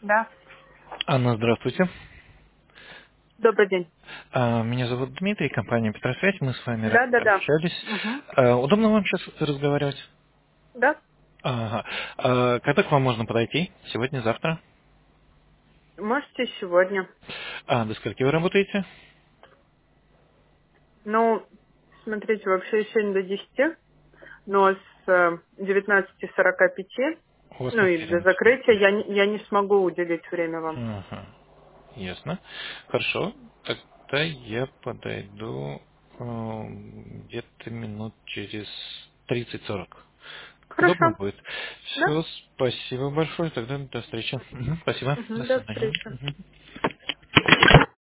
Да. Анна, здравствуйте. Добрый день. Меня зовут Дмитрий, компания Петросвязь. Мы с вами Да, ранее да, да. общались. Угу. Удобно вам сейчас разговаривать? Да. Ага. Когда к вам можно подойти? Сегодня, завтра? Можете сегодня. До скольки вы работаете? Ну, смотрите, вообще сегодня до 10, но с 19:45, У вас ну и до конференция. закрытия я не смогу уделить время вам. Ага. Ясно. Хорошо. Тогда я подойду где-то минут через 30-40. Удобно Хорошо. будет. Да. Все, спасибо большое. Тогда до встречи. Мгм, спасибо. До Угу. До свидания. встречи. Мгм.